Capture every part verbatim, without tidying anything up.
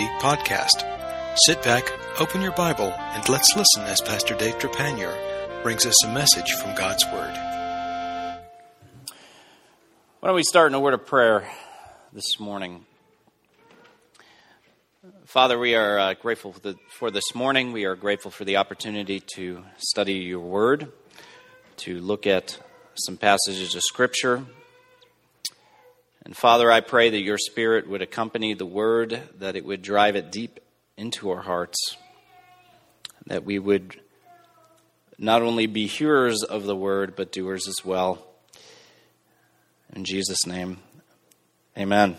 Study podcast. Sit back, open your Bible, and let's listen as Pastor Dave Trepanier brings us a message from God's Word. Why don't we start in a word of prayer this morning? Father, we are uh, grateful for, the, for this morning. We are grateful for the opportunity to study your Word, to look at some passages of Scripture. And Father, I pray that your Spirit would accompany the Word, that it would drive it deep into our hearts, that we would not only be hearers of the Word, but doers as well. In Jesus' name, amen.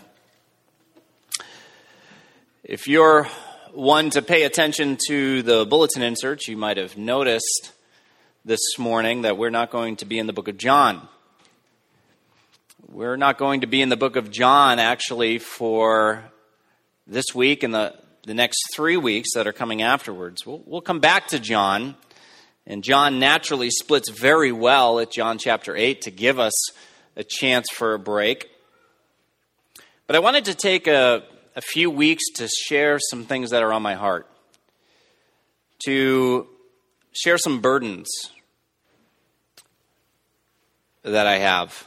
If you're one to pay attention to the bulletin inserts, you might have noticed this morning that we're not going to be in the book of John. We're not going to be in the book of John, actually, for this week and the, the next three weeks that are coming afterwards. We'll, we'll come back to John, and John naturally splits very well at John chapter eight to give us a chance for a break. But I wanted to take a, a few weeks to share some things that are on my heart, to share some burdens that I have.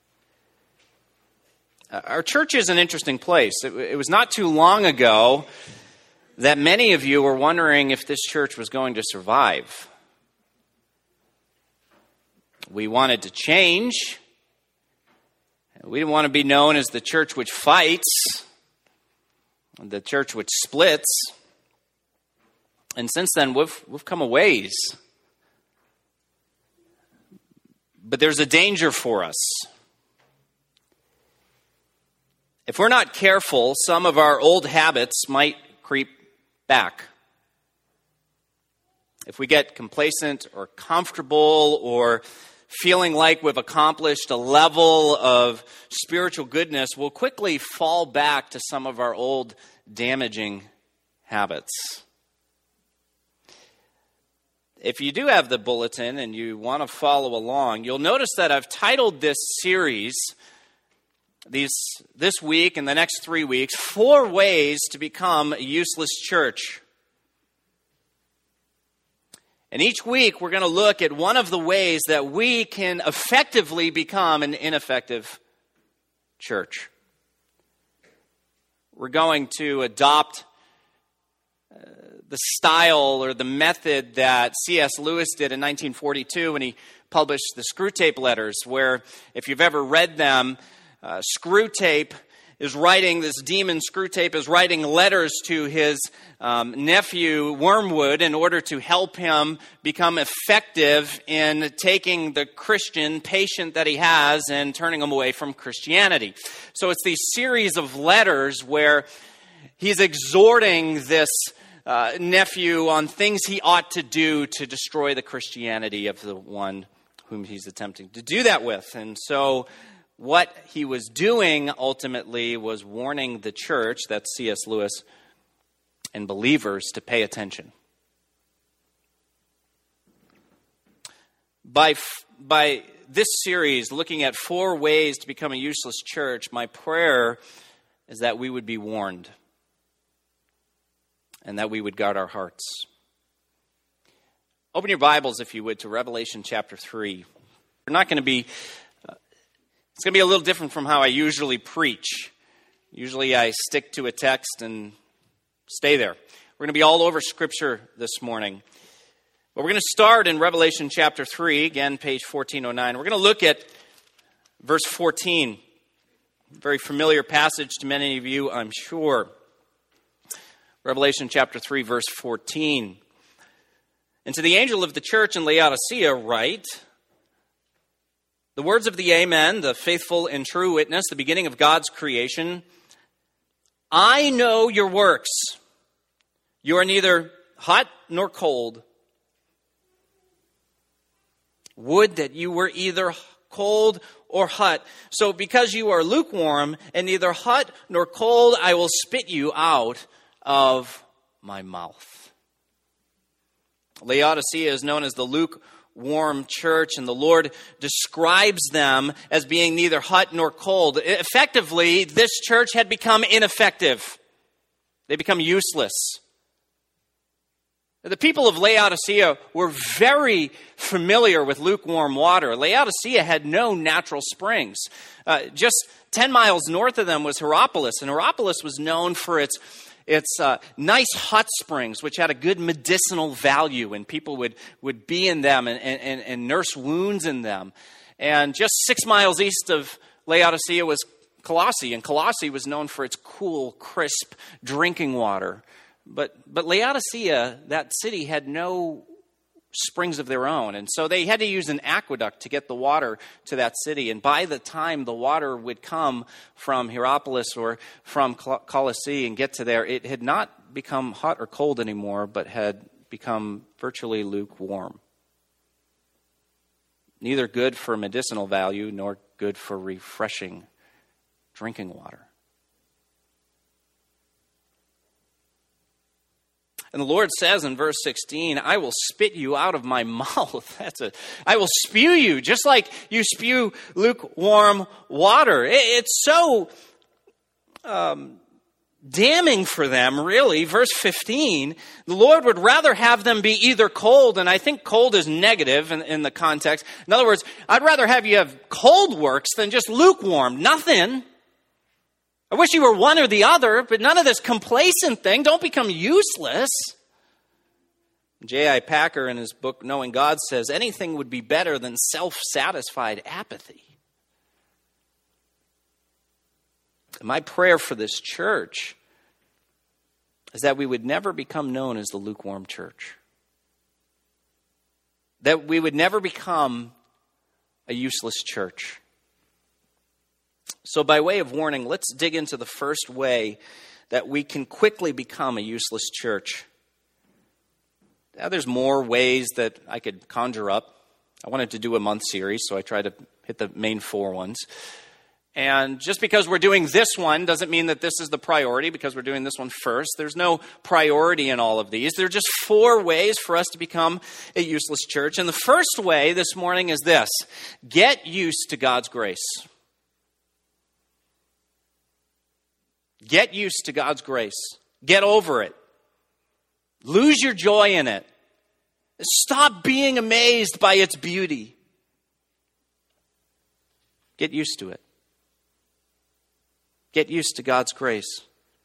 Our church is an interesting place. It, it was not too long ago that many of you were wondering if this church was going to survive. We wanted to change. We didn't want to be known as the church which fights, the church which splits. And since then, we've we've come a ways. But there's a danger for us. If we're not careful, some of our old habits might creep back. If we get complacent or comfortable or feeling like we've accomplished a level of spiritual goodness, we'll quickly fall back to some of our old damaging habits. If you do have the bulletin and you want to follow along, you'll notice that I've titled this series These this week and the next three weeks, four ways to become a useless church. And each week we're going to look at one of the ways that we can effectively become an ineffective church. We're going to adopt uh, the style or the method that C S Lewis did in nineteen forty-two when he published the Screwtape Letters, where if you've ever read them, Uh, Screwtape is writing, this demon Screwtape is writing letters to his um, nephew Wormwood in order to help him become effective in taking the Christian patient that he has and turning him away from Christianity. So it's these series of letters where he's exhorting this uh, nephew on things he ought to do to destroy the Christianity of the one whom he's attempting to do that with. And so what he was doing ultimately was warning the church, that's C S Lewis, and believers to pay attention. By, by this series, looking at four ways to become a useless church, my prayer is that we would be warned and that we would guard our hearts. Open your Bibles, if you would, to Revelation chapter three. We're not going to be It's going to be a little different from how I usually preach. Usually I stick to a text and stay there. We're going to be all over Scripture this morning. But we're going to start in Revelation chapter three, again, page fourteen oh nine. We're going to look at verse fourteen. A very familiar passage to many of you, I'm sure. Revelation chapter three, verse fourteen. And to the angel of the church in Laodicea write, the words of the Amen, the faithful and true witness, the beginning of God's creation. I know your works. You are neither hot nor cold. Would that you were either cold or hot. So because you are lukewarm and neither hot nor cold, I will spit you out of my mouth. Laodicea is known as the lukewarm church, and the Lord describes them as being neither hot nor cold. Effectively, this church had become ineffective. They become useless. The people of Laodicea were very familiar with lukewarm water. Laodicea had no natural springs. Uh, just ten miles north of them was Hierapolis, and Hierapolis was known for its its uh, nice hot springs, which had a good medicinal value, and people would, would be in them and, and, and nurse wounds in them. And just six miles east of Laodicea was Colossae, and Colossae was known for its cool, crisp drinking water. But but Laodicea, that city, had no springs of their own. And so they had to use an aqueduct to get the water to that city. And by the time the water would come from Hierapolis or from Colossae and get to there, it had not become hot or cold anymore, but had become virtually lukewarm. Neither good for medicinal value nor good for refreshing drinking water. And the Lord says in verse sixteen, I will spit you out of my mouth. That's a, I will spew you just like you spew lukewarm water. It, it's so um, damning for them, really. Verse fifteen, the Lord would rather have them be either cold, and I think cold is negative in, in the context. In other words, I'd rather have you have cold works than just lukewarm, nothing. I wish you were one or the other, but none of this complacent thing. Don't become useless. J I Packer, in his book, Knowing God, says anything would be better than self-satisfied apathy. And my prayer for this church is that we would never become known as the lukewarm church. That we would never become a useless church. So by way of warning, let's dig into the first way that we can quickly become a useless church. Now, there's more ways that I could conjure up. I wanted to do a month series, so I tried to hit the main four ones. And just because we're doing this one doesn't mean that this is the priority, because we're doing this one first. There's no priority in all of these. There are just four ways for us to become a useless church. And the first way this morning is this: get used to God's grace. Get used to God's grace. Get over it. Lose your joy in it. Stop being amazed by its beauty. Get used to it. Get used to God's grace.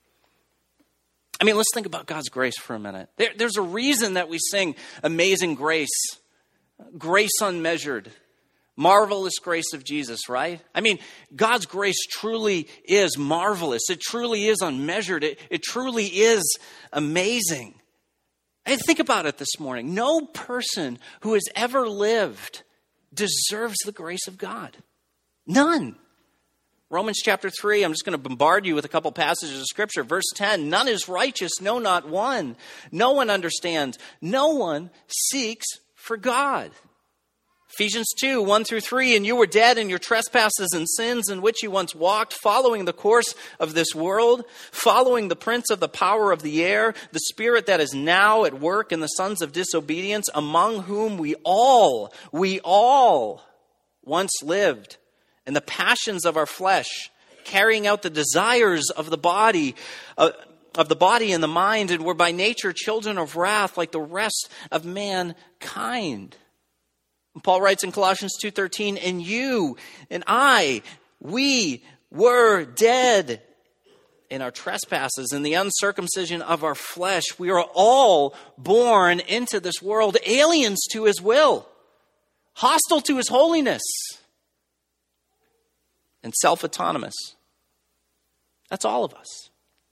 I mean, let's think about God's grace for a minute. There, there's a reason that we sing Amazing Grace, grace unmeasured. Marvelous grace of Jesus, right? I mean, God's grace truly is marvelous. It truly is unmeasured. It, it truly is amazing. And think about it this morning. No person who has ever lived deserves the grace of God. None. Romans chapter three, I'm just going to bombard you with a couple passages of Scripture. Verse ten, none is righteous, no, not one. No one understands. No one seeks for God. Ephesians two, one through three, and you were dead in your trespasses and sins in which you once walked, following the course of this world, following the prince of the power of the air, the spirit that is now at work in the sons of disobedience, among whom we all, we all once lived in the passions of our flesh, carrying out the desires of the body, uh, of the body and the mind, and were by nature children of wrath like the rest of mankind. Paul writes in Colossians two thirteen, and you and I, we were dead in our trespasses and the uncircumcision of our flesh. We are all born into this world, aliens to his will, hostile to his holiness, and self-autonomous. That's all of us.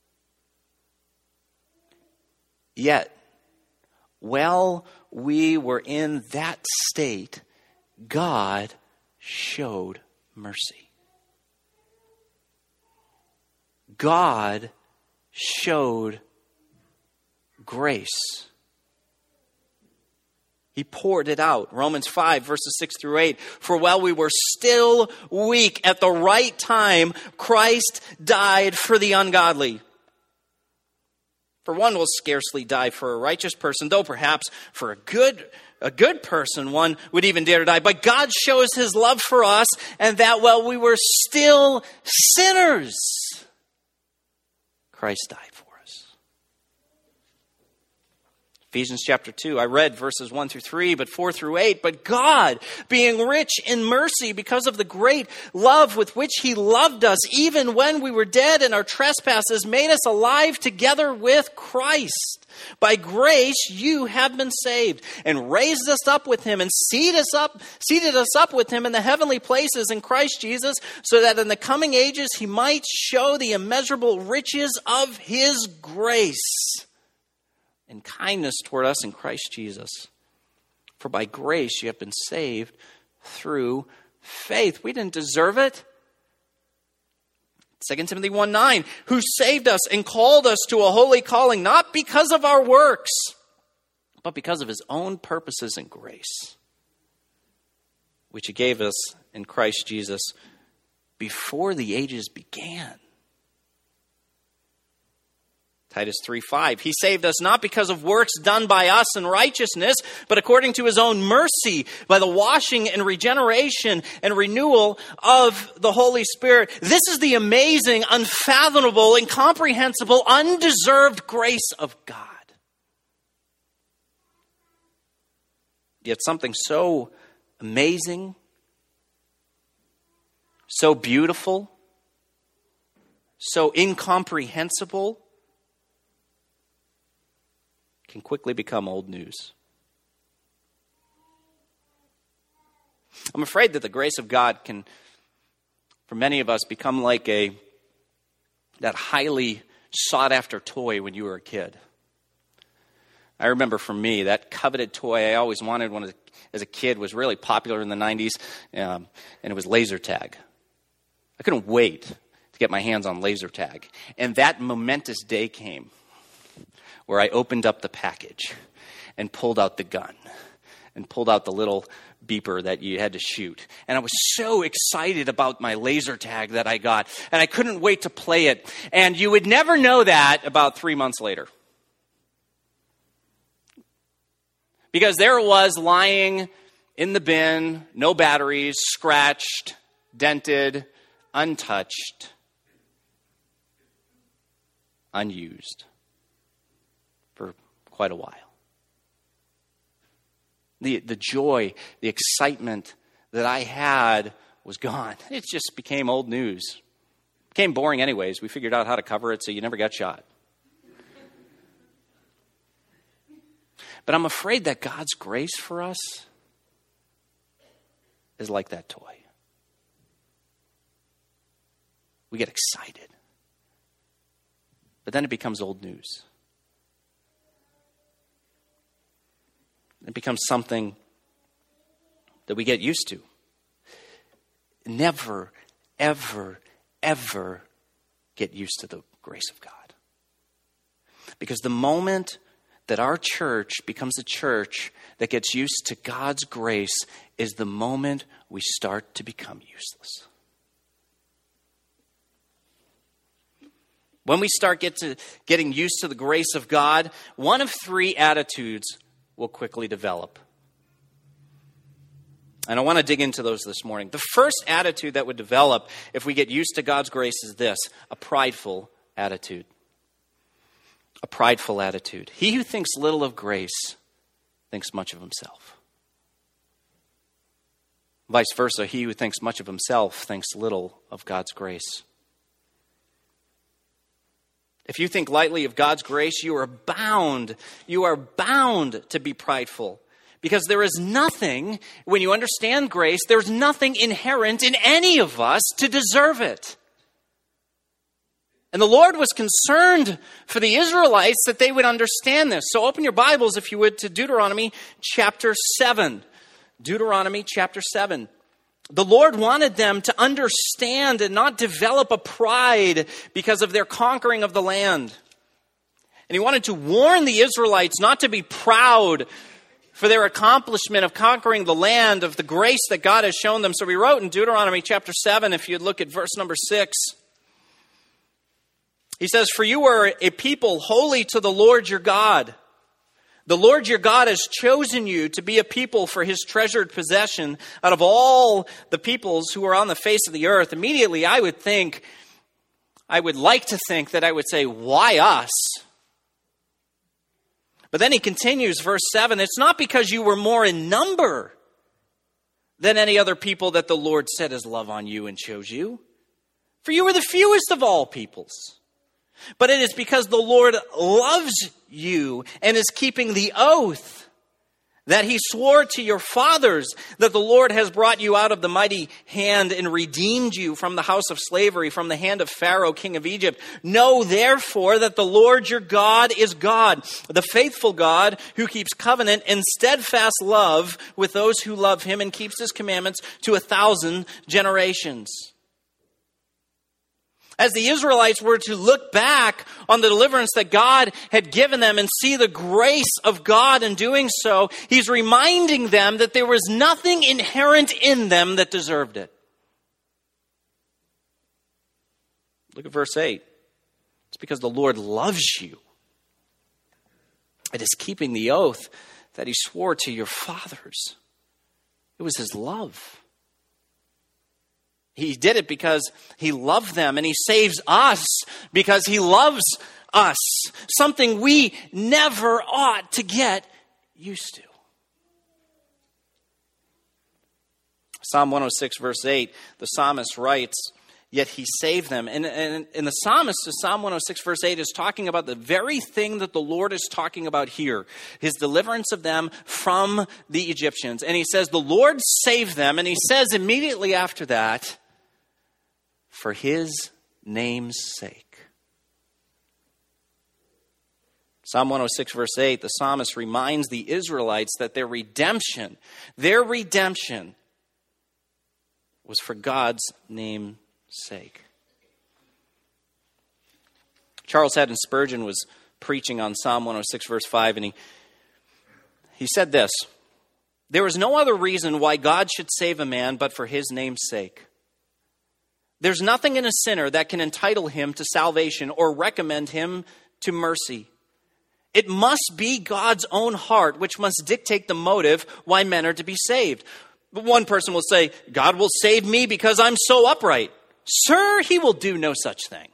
Yet, while we were in that state, God showed mercy. God showed grace. He poured it out. Romans five, verses six through eight. For while we were still weak, at the right time, Christ died for the ungodly. For one will scarcely die for a righteous person, though perhaps for a good a good person one would even dare to die. But God shows his love for us, and that while we were still sinners, Christ died for us. Ephesians chapter two, I read verses one through three, but four through eight. But God, being rich in mercy because of the great love with which he loved us, even when we were dead in our trespasses, made us alive together with Christ. By grace you have been saved, and raised us up with him, and seated us up, seated us up with him in the heavenly places in Christ Jesus, so that in the coming ages he might show the immeasurable riches of his grace and kindness toward us in Christ Jesus. For by grace you have been saved through faith. We didn't deserve it. Second Timothy one nine, who saved us and called us to a holy calling, not because of our works, but because of his own purposes and grace, which he gave us in Christ Jesus before the ages began. Titus three five, he saved us not because of works done by us in righteousness, but according to his own mercy, by the washing and regeneration and renewal of the Holy Spirit. This is the amazing, unfathomable, incomprehensible, undeserved grace of God. Yet something so amazing, so beautiful, so incomprehensible, can quickly become old news. I'm afraid that the grace of God can, for many of us, become like a that highly sought-after toy when you were a kid. I remember for me, that coveted toy I always wanted when as a kid was really popular in the nineties, um, and it was laser tag. I couldn't wait to get my hands on laser tag. And that momentous day came where I opened up the package and pulled out the gun and pulled out the little beeper that you had to shoot. And I was so excited about my laser tag that I got, and I couldn't wait to play it. And you would never know that about three months later. Because there it was lying in the bin, no batteries, scratched, dented, untouched, unused. For quite a while. The, the joy, the excitement that I had was gone. It just became old news. It became boring anyways. We figured out how to cover it so you never got shot. But I'm afraid that God's grace for us is like that toy. We get excited. But then it becomes old news. It becomes something that we get used to. Never, ever, ever get used to the grace of God. Because the moment that our church becomes a church that gets used to God's grace is the moment we start to become useless. When we start get to getting used to the grace of God, one of three attitudes will quickly develop. And I want to dig into those this morning. The first attitude that would develop if we get used to God's grace is this: a prideful attitude. A prideful attitude. He who thinks little of grace thinks much of himself. Vice versa, he who thinks much of himself thinks little of God's grace. If you think lightly of God's grace, you are bound, you are bound to be prideful. Because there is nothing, when you understand grace, there's nothing inherent in any of us to deserve it. And the Lord was concerned for the Israelites that they would understand this. So open your Bibles, if you would, to Deuteronomy chapter seven. Deuteronomy chapter seven. The Lord wanted them to understand and not develop a pride because of their conquering of the land. And he wanted to warn the Israelites not to be proud for their accomplishment of conquering the land, of the grace that God has shown them. So we wrote in Deuteronomy chapter seven, if you'd look at verse number six, he says, "For you are a people holy to the Lord your God. The Lord your God has chosen you to be a people for his treasured possession out of all the peoples who are on the face of the earth." Immediately, I would think, I would like to think that I would say, why us? But then he continues, verse seven, it's not because you were more in number than any other people that the Lord set his love on you and chose you. For you were the fewest of all peoples. But it is because the Lord loves you and is keeping the oath that he swore to your fathers, that the Lord has brought you out of the mighty hand and redeemed you from the house of slavery, from the hand of Pharaoh, king of Egypt. Know therefore that the Lord your God is God, the faithful God who keeps covenant and steadfast love with those who love him and keeps his commandments to a thousand generations. As the Israelites were to look back on the deliverance that God had given them and see the grace of God in doing so, he's reminding them that there was nothing inherent in them that deserved it. Look at verse eight. It's because the Lord loves you. It is keeping the oath that he swore to your fathers. It was his love. He did it because he loved them, and he saves us because he loves us. Something we never ought to get used to. Psalm one oh six, verse eight, the psalmist writes, yet he saved them. And, and, and the psalmist, Psalm one oh six, verse eight, is talking about the very thing that the Lord is talking about here, his deliverance of them from the Egyptians. And he says, the Lord saved them, and he says immediately after that, for his name's sake. Psalm one oh six, verse eight, the psalmist reminds the Israelites that their redemption, their redemption was for God's name's sake. Charles Haddon Spurgeon was preaching on Psalm one oh six, verse five, and he, he said this, there is no other reason why God should save a man but for his name's sake. There's nothing in a sinner that can entitle him to salvation or recommend him to mercy. It must be God's own heart which must dictate the motive why men are to be saved. But one person will say, God will save me because I'm so upright. Sir, he will do no such thing.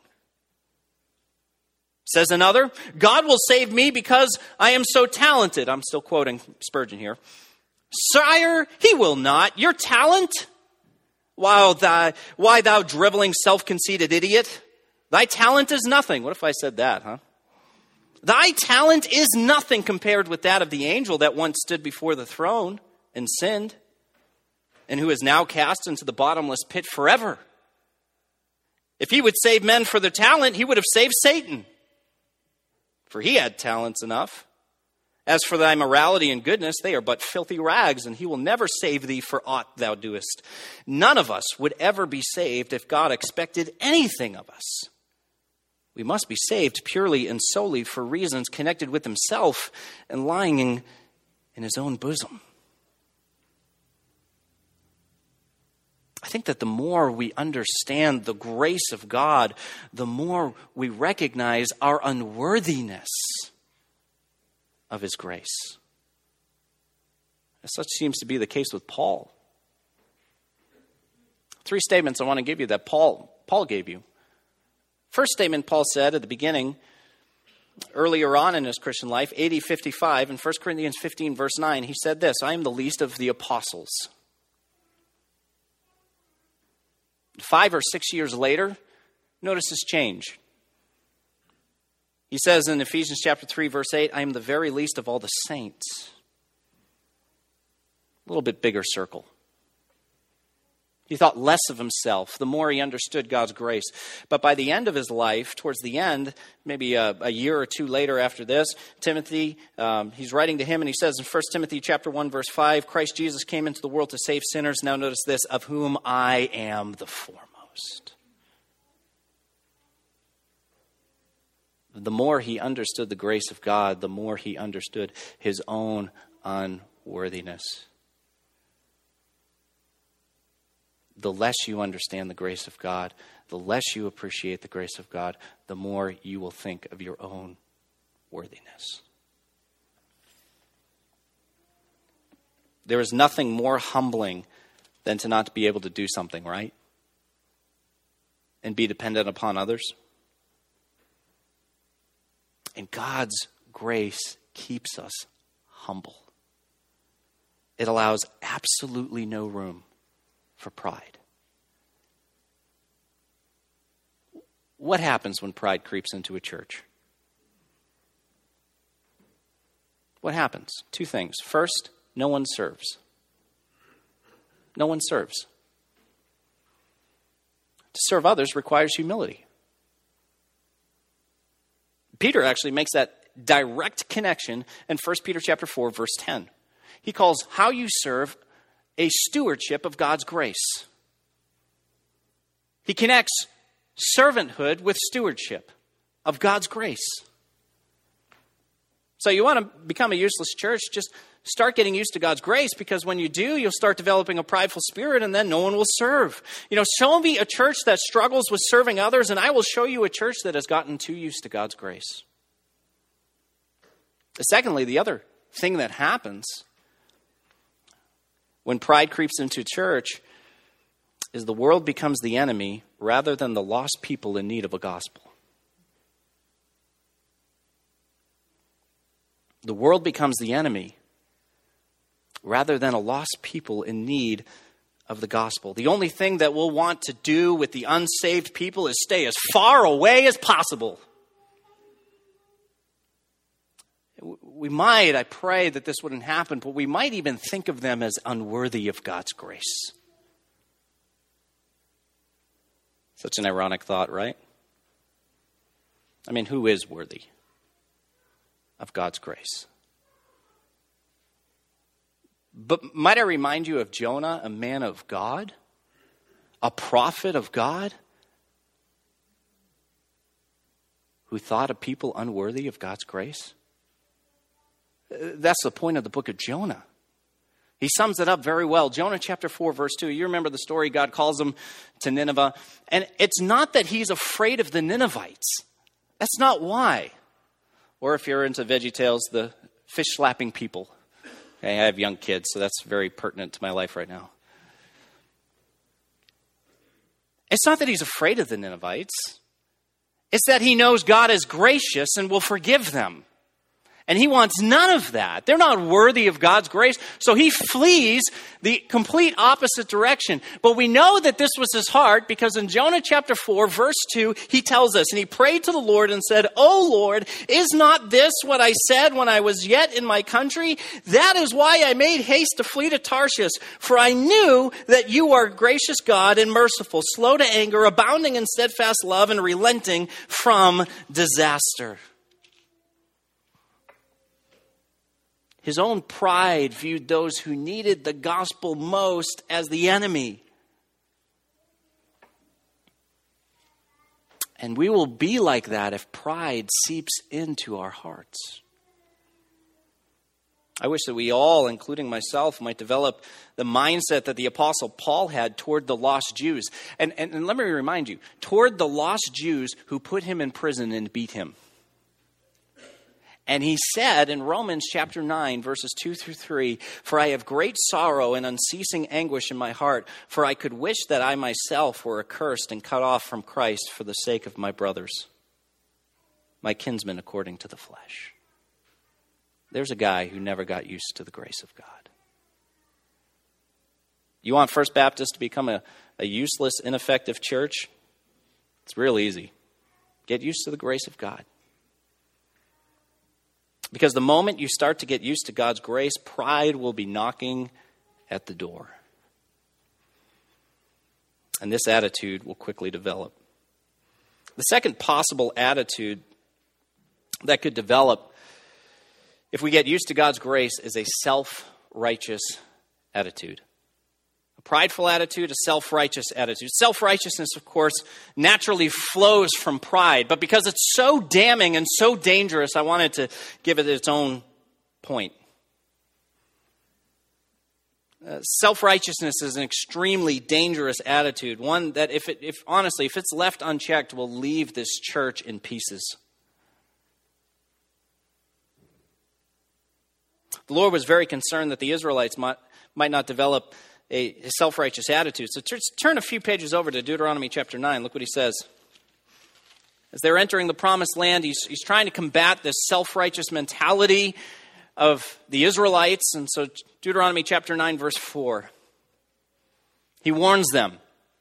Says another, God will save me because I am so talented. I'm still quoting Spurgeon here. Sire, he will not. Your talent? Why thou, why thou driveling, self-conceited idiot? Thy talent is nothing. What if I said that, huh? Thy talent is nothing compared with that of the angel that once stood before the throne and sinned, and who is now cast into the bottomless pit forever. If he would save men for their talent, he would have saved Satan, for he had talents enough. As for thy morality and goodness, they are but filthy rags, and he will never save thee for aught thou doest. None of us would ever be saved if God expected anything of us. We must be saved purely and solely for reasons connected with himself and lying in, in his own bosom. I think that the more we understand the grace of God, the more we recognize our unworthiness of his grace. As such seems to be the case with Paul. Three statements I want to give you that Paul, Paul gave you. First statement Paul said at the beginning, earlier on in his Christian life, A D fifty-five, in First Corinthians fifteen, verse nine, he said this, I am the least of the apostles. Five or six years later, notice his change. He says in Ephesians chapter three, verse eight, I am the very least of all the saints. A little bit bigger circle. He thought less of himself the more he understood God's grace. But by the end of his life, towards the end, maybe a, a year or two later after this, Timothy, um, he's writing to him and he says in First Timothy chapter one, verse five, Christ Jesus came into the world to save sinners. Now notice this, of whom I am the foremost. The more he understood the grace of God, the more he understood his own unworthiness. The less you understand the grace of God, the less you appreciate the grace of God, the more you will think of your own worthiness. There is nothing more humbling than to not be able to do something right and be dependent upon others. And God's grace keeps us humble. It allows absolutely no room for pride. What happens when pride creeps into a church? What happens? Two things. First, no one serves. No one serves. To serve others requires humility. Peter actually makes that direct connection in First Peter chapter four, verse ten. He calls how you serve a stewardship of God's grace. He connects servanthood with stewardship of God's grace. So you want to become a useless church, just start getting used to God's grace, because when you do, you'll start developing a prideful spirit, and then no one will serve. You know, show me a church that struggles with serving others, and I will show you a church that has gotten too used to God's grace. Secondly, the other thing that happens when pride creeps into church is the world becomes the enemy rather than the lost people in need of a gospel. The world becomes the enemy rather than a lost people in need of the gospel. The only thing that we'll want to do with the unsaved people is stay as far away as possible. We might, I pray that this wouldn't happen, but we might even think of them as unworthy of God's grace. Such an ironic thought, right? I mean, who is worthy of God's grace? But might I remind you of Jonah, a man of God, a prophet of God, who thought of people unworthy of God's grace? That's the point of the book of Jonah. He sums it up very well. Jonah chapter four, verse two. You remember the story. God calls him to Nineveh. And it's not that he's afraid of the Ninevites. That's not why. Or if you're into VeggieTales, the fish-slapping people. Okay, I have young kids, so that's very pertinent to my life right now. It's not that he's afraid of the Ninevites. It's that he knows God is gracious and will forgive them. And he wants none of that. They're not worthy of God's grace. So he flees the complete opposite direction. But we know that this was his heart because in Jonah chapter four, verse two, he tells us, and he prayed to the Lord and said, "O Lord, is not this what I said when I was yet in my country? That is why I made haste to flee to Tarshish. For I knew that you are gracious God and merciful, slow to anger, abounding in steadfast love, and relenting from disaster." His own pride viewed those who needed the gospel most as the enemy. And we will be like that if pride seeps into our hearts. I wish that we all, including myself, might develop the mindset that the Apostle Paul had toward the lost Jews. And, and, and let me remind you, toward the lost Jews who put him in prison and beat him. And he said in Romans chapter nine, verses two through three, "For I have great sorrow and unceasing anguish in my heart, for I could wish that I myself were accursed and cut off from Christ for the sake of my brothers, my kinsmen according to the flesh." There's a guy who never got used to the grace of God. You want First Baptist to become a, a useless, ineffective church? It's real easy. Get used to the grace of God. Because the moment you start to get used to God's grace, pride will be knocking at the door. And this attitude will quickly develop. The second possible attitude that could develop if we get used to God's grace is a self-righteous attitude. A prideful attitude, a self-righteous attitude. Self-righteousness, of course, naturally flows from pride. But because it's so damning and so dangerous, I wanted to give it its own point. Uh, self-righteousness is an extremely dangerous attitude. One that, if it, if honestly, if it's left unchecked, will leave this church in pieces. The Lord was very concerned that the Israelites might, might not develop a self-righteous attitude. So turn a few pages over to Deuteronomy chapter nine. Look what he says. As they're entering the promised land, he's, he's trying to combat this self-righteous mentality of the Israelites. And so Deuteronomy chapter nine, verse four, he warns them.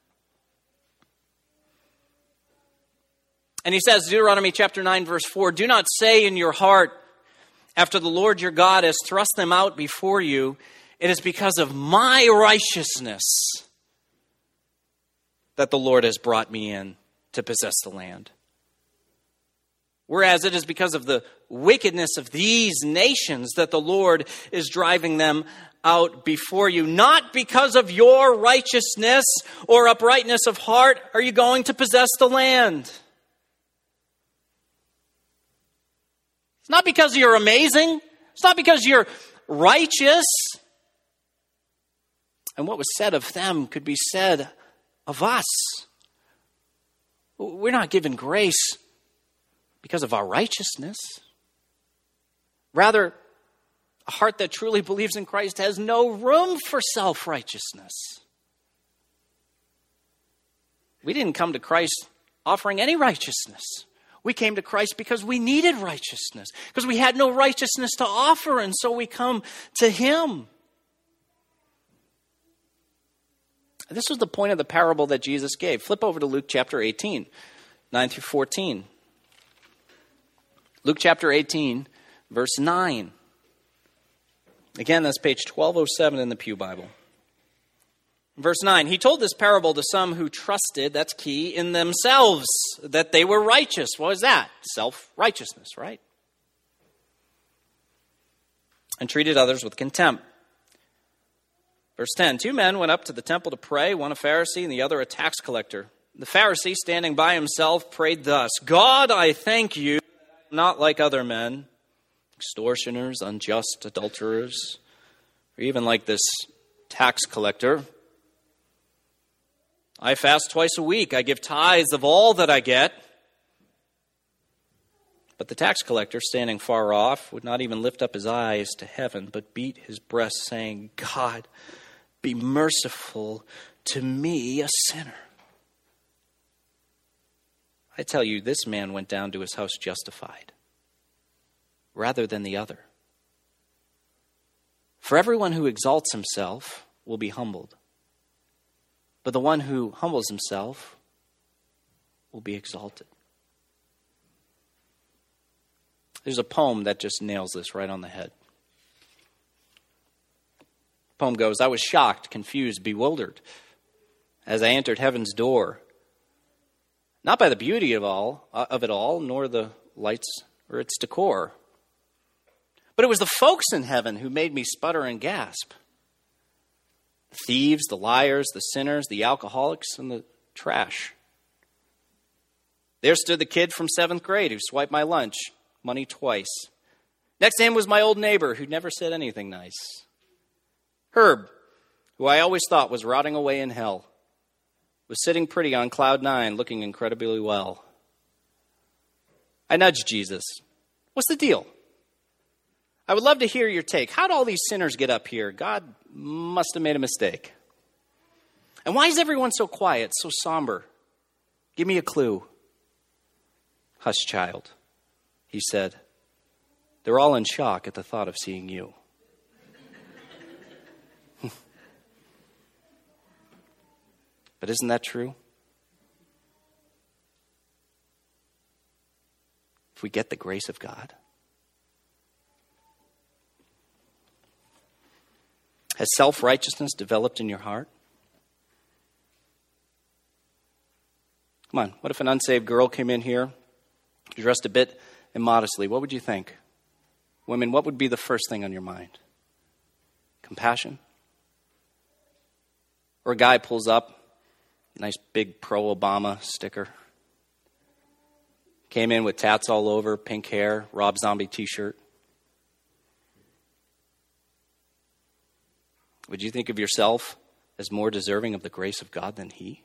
And he says, Deuteronomy chapter nine, verse four, do not say in your heart, after the Lord your God has thrust them out before you, it is because of my righteousness that the Lord has brought me in to possess the land. Whereas it is because of the wickedness of these nations that the Lord is driving them out before you. Not because of your righteousness or uprightness of heart are you going to possess the land. It's not because you're amazing. It's not because you're righteous. And what was said of them could be said of us. We're not given grace because of our righteousness. Rather, a heart that truly believes in Christ has no room for self-righteousness. We didn't come to Christ offering any righteousness. We came to Christ because we needed righteousness, because we had no righteousness to offer, and so we come to Him. This was the point of the parable that Jesus gave. Flip over to Luke chapter eighteen, nine through fourteen. Luke chapter eighteen, verse nine. Again, that's page twelve oh seven in the Pew Bible. Verse nine, he told this parable to some who trusted, that's key, in themselves, that they were righteous. What was that? Self-righteousness, right? And treated others with contempt. Verse ten, two men went up to the temple to pray, one a Pharisee and the other a tax collector. The Pharisee, standing by himself, prayed thus, God, I thank you, not like other men, extortioners, unjust adulterers, or even like this tax collector. I fast twice a week. I give tithes of all that I get. But the tax collector, standing far off, would not even lift up his eyes to heaven, but beat his breast, saying, God, be merciful to me, a sinner. I tell you, this man went down to his house justified, rather than the other. For everyone who exalts himself will be humbled, but the one who humbles himself will be exalted. There's a poem that just nails this right on the head. The poem goes, I was shocked, confused, bewildered as I entered heaven's door, not by the beauty of all of it all, nor the lights or its decor, but it was the folks in heaven who made me sputter and gasp. The thieves, the liars, the sinners, the alcoholics, and the trash. There stood the kid from seventh grade who swiped my lunch money twice. Next to him was my old neighbor who never said anything nice. Herb, who I always thought was rotting away in hell, was sitting pretty on cloud nine, looking incredibly well. I nudged Jesus. What's the deal? I would love to hear your take. How'd all these sinners get up here? God must have made a mistake. And why is everyone so quiet, so somber? Give me a clue. Hush, child, he said. They're all in shock at the thought of seeing you. But isn't that true? If we get the grace of God, has self-righteousness developed in your heart? Come on, what if an unsaved girl came in here, dressed a bit immodestly? What would you think? Women, what would be the first thing on your mind? Compassion? Or a guy pulls up, nice big pro-Obama sticker. Came in with tats all over, pink hair, Rob Zombie t-shirt. Would you think of yourself as more deserving of the grace of God than he?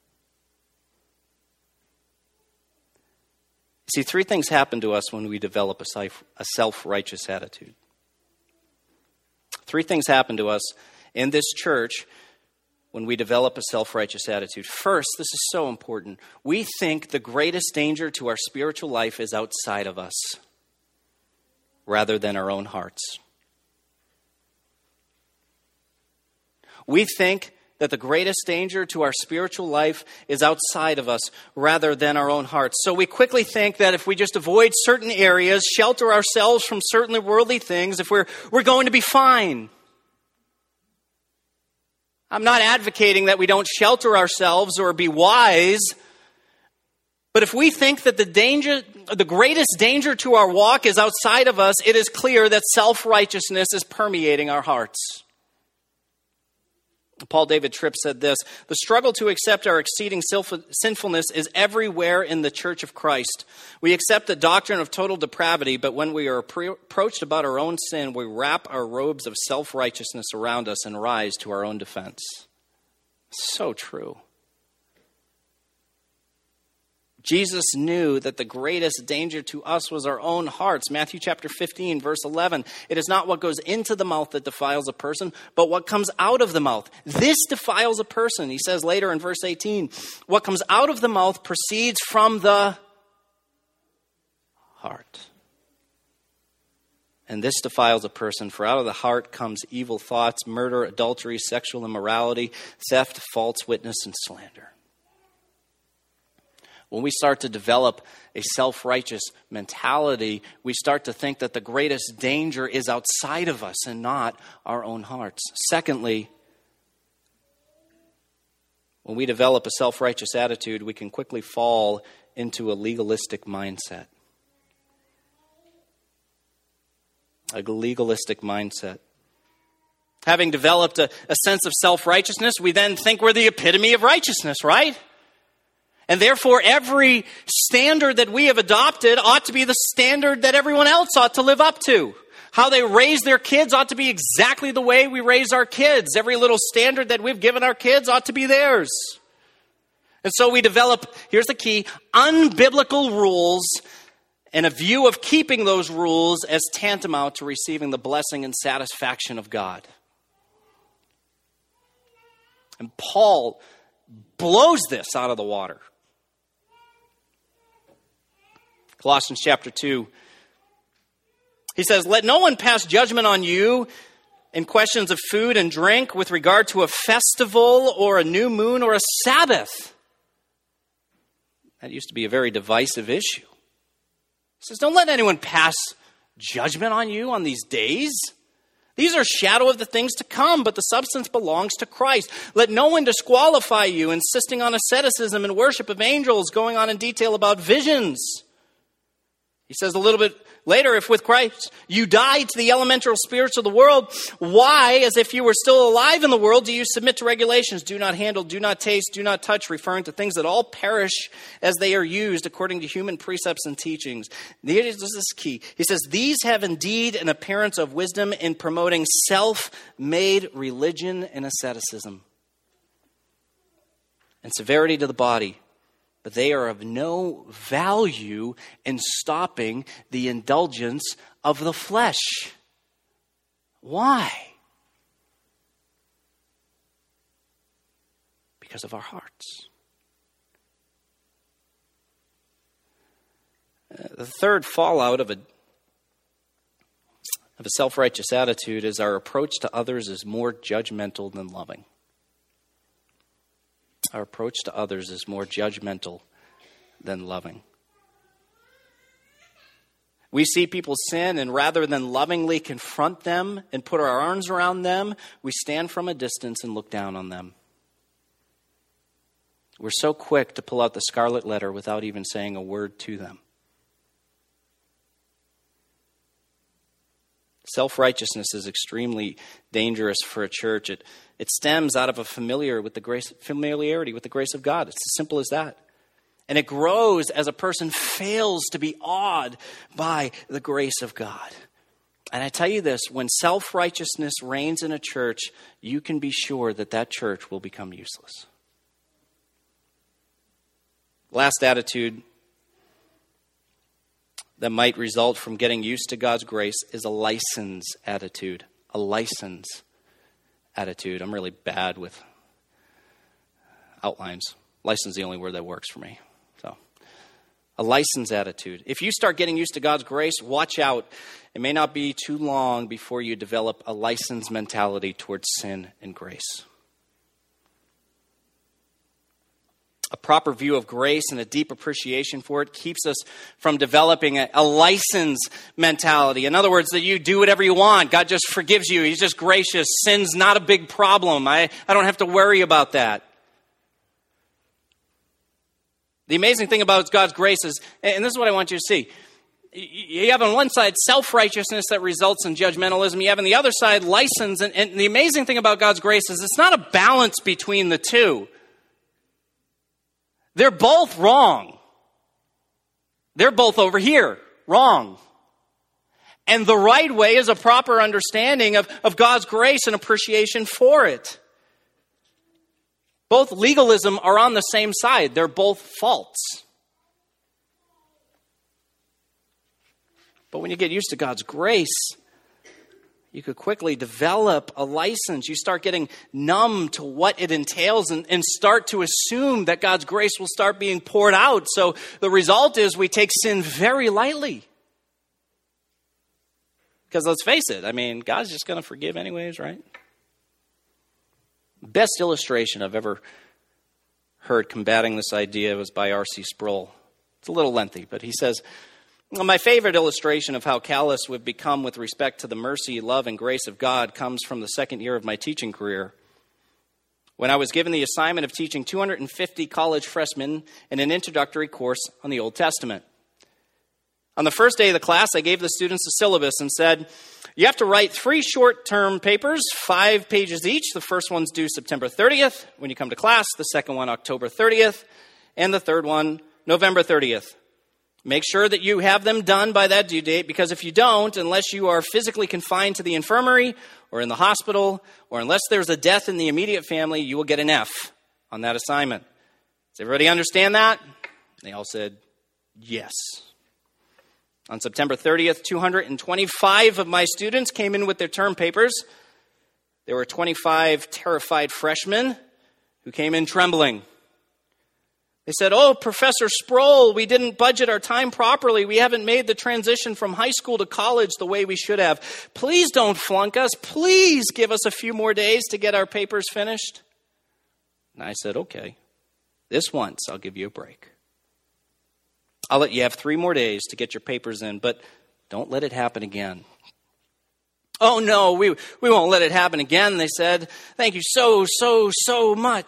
See, three things happen to us when we develop a self-righteous attitude. Three things happen to us in this church when we develop a self-righteous attitude. First, this is so important. We think the greatest danger to our spiritual life is outside of us rather than our own hearts. We think that the greatest danger to our spiritual life is outside of us rather than our own hearts. So we quickly think that if we just avoid certain areas, shelter ourselves from certain worldly things, if we're, we're going to be fine. I'm not advocating that we don't shelter ourselves or be wise, but if we think that the danger, the greatest danger to our walk is outside of us, it is clear that self-righteousness is permeating our hearts. Paul David Tripp said this: "The struggle to accept our exceeding sinfulness is everywhere in the Church of Christ. We accept the doctrine of total depravity, but when we are approached about our own sin, we wrap our robes of self-righteousness around us and rise to our own defense." So true. Jesus knew that the greatest danger to us was our own hearts. Matthew chapter fifteen, verse eleven. "It is not what goes into the mouth that defiles a person, but what comes out of the mouth. This defiles a person." He says later in verse eighteen, "What comes out of the mouth proceeds from the heart. And this defiles a person, for out of the heart comes evil thoughts, murder, adultery, sexual immorality, theft, false witness, and slander." When we start to develop a self-righteous mentality, we start to think that the greatest danger is outside of us and not our own hearts. Secondly, when we develop a self-righteous attitude, we can quickly fall into a legalistic mindset. A legalistic mindset. Having developed a, a sense of self-righteousness, we then think we're the epitome of righteousness, right? And therefore, every standard that we have adopted ought to be the standard that everyone else ought to live up to. How they raise their kids ought to be exactly the way we raise our kids. Every little standard that we've given our kids ought to be theirs. And so we develop, here's the key, unbiblical rules and a view of keeping those rules as tantamount to receiving the blessing and satisfaction of God. And Paul blows this out of the water. Colossians chapter two. He says, "Let no one pass judgment on you in questions of food and drink with regard to a festival or a new moon or a Sabbath." That used to be a very divisive issue. He says, don't let anyone pass judgment on you on these days. These are shadow of the things to come, but the substance belongs to Christ. Let no one disqualify you, insisting on asceticism and worship of angels, going on in detail about visions. He says a little bit later, "If with Christ you died to the elemental spirits of the world, why, as if you were still alive in the world, do you submit to regulations? Do not handle, do not taste, do not touch," referring to things that all perish as they are used according to human precepts and teachings. This is key. He says, "These have indeed an appearance of wisdom in promoting self-made religion and asceticism and severity to the body. But they are of no value in stopping the indulgence of the flesh." Why? Because of our hearts. Uh, the third fallout of a of a self-righteous attitude is our approach to others is more judgmental than loving. Our approach to others is more judgmental than loving. We see people sin, and rather than lovingly confront them and put our arms around them, we stand from a distance and look down on them. We're so quick to pull out the scarlet letter without even saying a word to them. Self-righteousness is extremely dangerous for a church. It, it stems out of a familiar with the grace, familiarity with the grace of God. It's as simple as that. And it grows as a person fails to be awed by the grace of God. And I tell you this, when self-righteousness reigns in a church, you can be sure that that church will become useless. Last attitude that might result from getting used to God's grace is a license attitude. A license attitude. I'm really bad with outlines. License is the only word that works for me. So, a license attitude. If you start getting used to God's grace, watch out. It may not be too long before you develop a license mentality towards sin and grace. A proper view of grace and a deep appreciation for it keeps us from developing a, a license mentality. In other words, that you do whatever you want. God just forgives you. He's just gracious. Sin's not a big problem. I, I don't have to worry about that. The amazing thing about God's grace is, and this is what I want you to see, you have on one side self-righteousness that results in judgmentalism. You have on the other side license. And, and the amazing thing about God's grace is it's not a balance between the two. They're both wrong. They're both over here, wrong. And the right way is a proper understanding of, of God's grace and appreciation for it. Both legalism are on the same side. They're both false. But when you get used to God's grace, you could quickly develop a license. You start getting numb to what it entails and, and start to assume that God's grace will start being poured out. So the result is we take sin very lightly. Because let's face it, I mean, God's just going to forgive anyways, right? Best illustration I've ever heard combating this idea was by R C Sproul. It's a little lengthy, but he says, my favorite illustration of how callous we've become with respect to the mercy, love, and grace of God comes from the second year of my teaching career, when I was given the assignment of teaching two hundred fifty college freshmen in an introductory course on the Old Testament. On the first day of the class, I gave the students a syllabus and said, you have to write three short-term papers, five pages each. The first one's due September thirtieth when you come to class, the second one October thirtieth, and the third one November thirtieth. Make sure that you have them done by that due date, because if you don't, unless you are physically confined to the infirmary or in the hospital, or unless there's a death in the immediate family, you will get an F on that assignment. Does everybody understand that? They all said, yes. On September thirtieth, two hundred twenty-five of my students came in with their term papers. There were twenty-five terrified freshmen who came in trembling. They said, oh, Professor Sproul, we didn't budget our time properly. We haven't made the transition from high school to college the way we should have. Please don't flunk us. Please give us a few more days to get our papers finished. And I said, okay, this once I'll give you a break. I'll let you have three more days to get your papers in, but don't let it happen again. Oh, no, we, we won't let it happen again, they said. Thank you so, so, so much.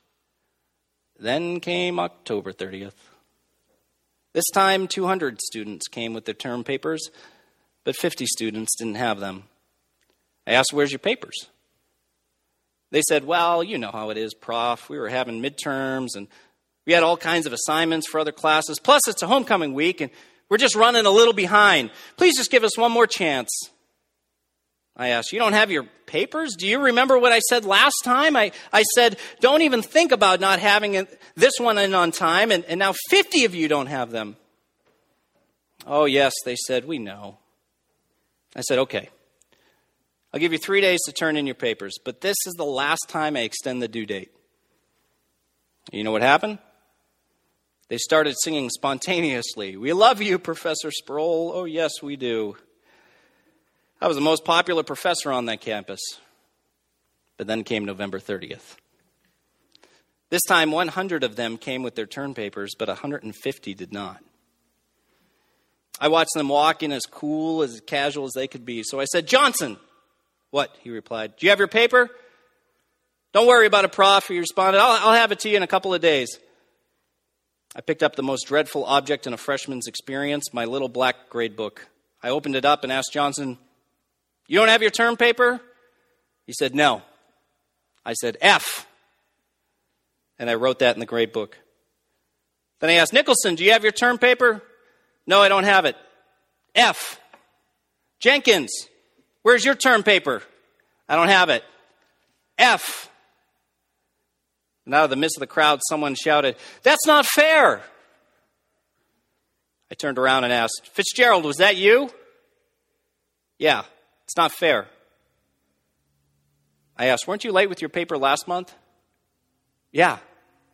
Then came October thirtieth. This time, two hundred students came with their term papers, but fifty students didn't have them. I asked, where's your papers? They said, well, you know how it is, Prof. We were having midterms, and we had all kinds of assignments for other classes. Plus, it's a homecoming week, and we're just running a little behind. Please just give us one more chance. I asked, you don't have your papers? Do you remember what I said last time? I, I said, don't even think about not having it, this one in on time, and, and now fifty of you don't have them. Oh, yes, they said, we know. I said, okay, I'll give you three days to turn in your papers, but this is the last time I extend the due date. You know what happened? They started singing spontaneously, we love you, Professor Sproul. Oh, yes, we do. I was the most popular professor on that campus. But then came November thirtieth. This time, one hundred of them came with their term papers, but one hundred fifty did not. I watched them walk in as cool, as casual as they could be. So I said, Johnson. What? He replied. Do you have your paper? Don't worry about it, Prof. He responded. I'll, I'll have it to you in a couple of days. I picked up the most dreadful object in a freshman's experience, my little black grade book. I opened it up and asked Johnson, you don't have your term paper? He said, no. I said, F. And I wrote that in the grade book. Then I asked, Nicholson, do you have your term paper? No, I don't have it. F. Jenkins, where's your term paper? I don't have it. F. And out of the midst of the crowd, someone shouted, that's not fair. I turned around and asked, Fitzgerald, was that you? Yeah. It's not fair. I asked, weren't you late with your paper last month? Yeah.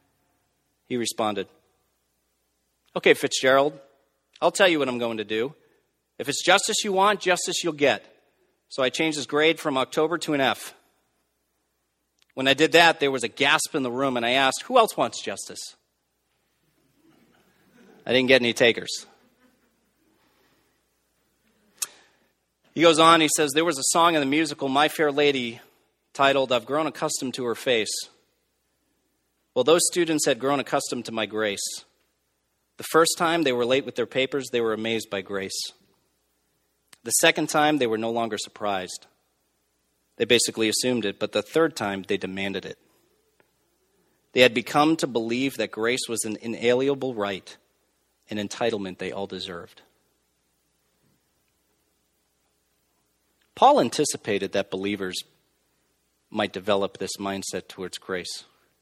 He responded, "Okay, Fitzgerald, I'll tell you what I'm going to do. If it's justice you want, justice you'll get." So I changed his grade from October to an F. When I did that, there was a gasp in the room, and I asked, "Who else wants justice?" I didn't get any takers. He goes on, he says, "There was a song in the musical My Fair Lady titled, 'I've Grown Accustomed to Her Face.' Well, those students had grown accustomed to my grace. The first time they were late with their papers, they were amazed by grace. The second time, they were no longer surprised. They basically assumed it, but the third time, they demanded it. They had become to believe that grace was an inalienable right, an entitlement they all deserved." Paul anticipated that believers might develop this mindset towards grace.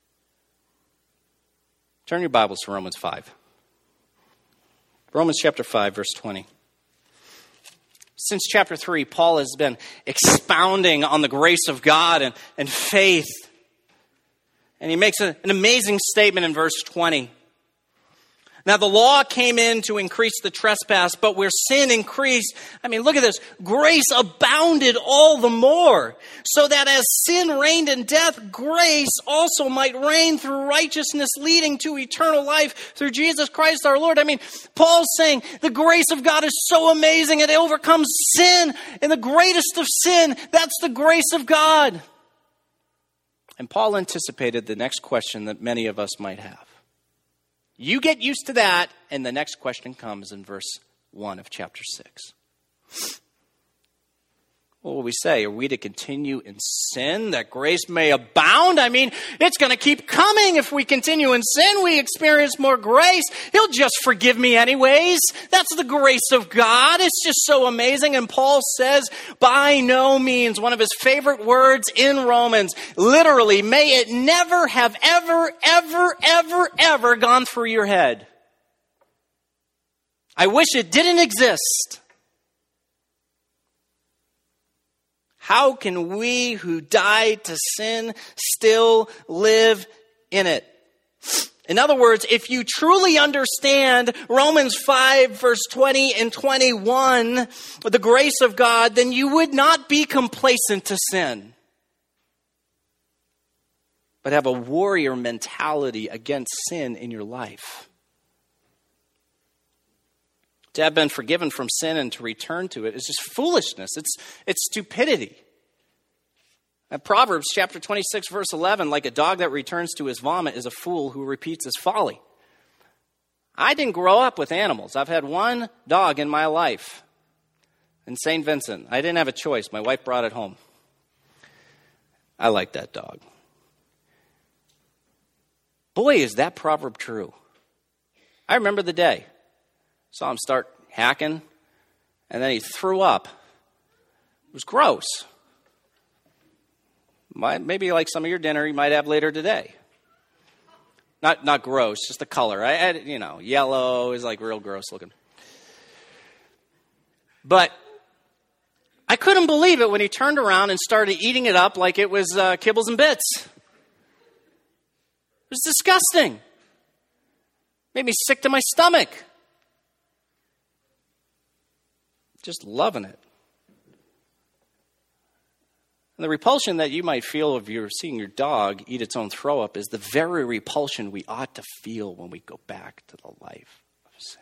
Turn your Bibles to Romans five. Romans chapter five, verse twenty. Since chapter three, Paul has been expounding on the grace of God and, and faith. And he makes a, an amazing statement in verse twenty. "Now the law came in to increase the trespass, but where sin increased," I mean, look at this, "grace abounded all the more, so that as sin reigned in death, grace also might reign through righteousness, leading to eternal life through Jesus Christ our Lord." I mean, Paul's saying the grace of God is so amazing, it overcomes sin, and the greatest of sin, that's the grace of God. And Paul anticipated the next question that many of us might have. You get used to that, and the next question comes in verse one of chapter six. What will we say? Are we to continue in sin that grace may abound? I mean, it's going to keep coming. If we continue in sin, we experience more grace. He'll just forgive me anyways. That's the grace of God. It's just so amazing. And Paul says, by no means, one of his favorite words in Romans, literally, may it never have ever, ever, ever, ever gone through your head. I wish it didn't exist. How can we who died to sin still live in it? In other words, if you truly understand Romans five, verse twenty and twenty-one, the grace of God, then you would not be complacent to sin, but have a warrior mentality against sin in your life. To have been forgiven from sin and to return to it is just foolishness. It's, it's stupidity. And Proverbs chapter twenty-six, verse eleven, like a dog that returns to his vomit is a fool who repeats his folly. I didn't grow up with animals. I've had one dog in my life. In Saint Vincent. I didn't have a choice. My wife brought it home. I like that dog. Boy, is that proverb true. I remember the day. Saw him start hacking, and then he threw up. It was gross. Might, maybe like some of your dinner you might have later today. Not not gross, just the color. I had, you know, yellow is like real gross looking. But I couldn't believe it when he turned around and started eating it up like it was uh, kibbles and bits. It was disgusting. Made me sick to my stomach. Just loving it. And the repulsion that you might feel if you're seeing your dog eat its own throw up is the very repulsion we ought to feel when we go back to the life of sin.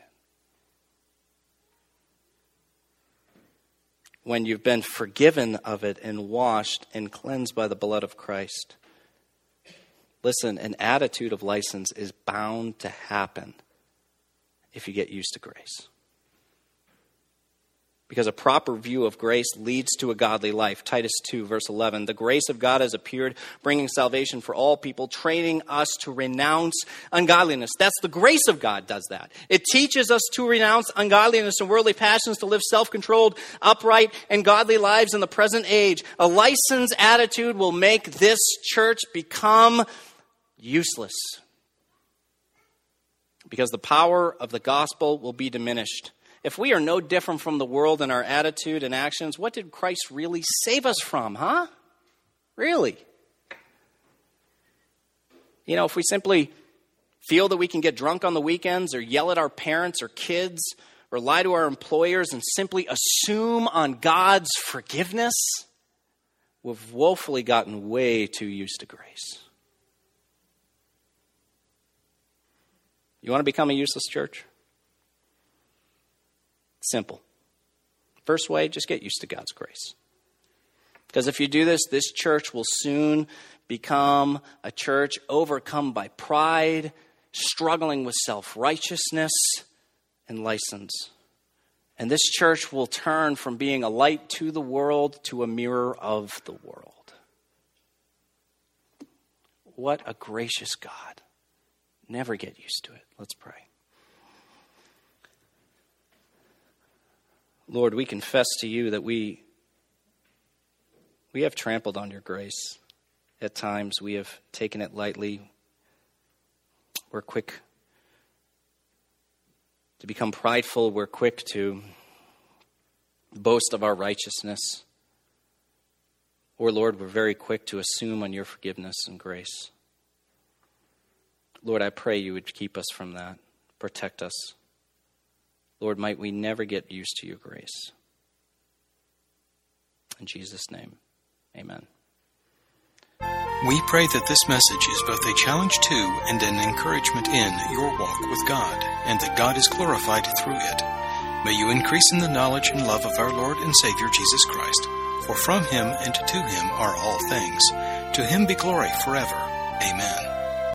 When you've been forgiven of it and washed and cleansed by the blood of Christ. Listen, an attitude of license is bound to happen if you get used to grace. Because a proper view of grace leads to a godly life. Titus two, verse eleven. The grace of God has appeared, bringing salvation for all people, training us to renounce ungodliness. That's the grace of God does that. It teaches us to renounce ungodliness and worldly passions, to live self-controlled, upright, and godly lives in the present age. A licensed attitude will make this church become useless. Because the power of the gospel will be diminished. If we are no different from the world in our attitude and actions, what did Christ really save us from, huh? Really? You know, if we simply feel that we can get drunk on the weekends or yell at our parents or kids or lie to our employers and simply assume on God's forgiveness, we've woefully gotten way too used to grace. You want to become a useless church? Simple. First way, just get used to God's grace. Because if you do this, this church will soon become a church overcome by pride, struggling with self-righteousness and license. And this church will turn from being a light to the world to a mirror of the world. What a gracious God. Never get used to it. Let's pray. Lord, we confess to you that we, we have trampled on your grace. At times we have taken it lightly. We're quick to become prideful. We're quick to boast of our righteousness. Or, Lord, we're very quick to assume on your forgiveness and grace. Lord, I pray you would keep us from that. Protect us. Lord, might we never get used to your grace. In Jesus' name, amen. We pray that this message is both a challenge to and an encouragement in your walk with God, and that God is glorified through it. May you increase in the knowledge and love of our Lord and Savior Jesus Christ, for from him and to him are all things. To him be glory forever. Amen.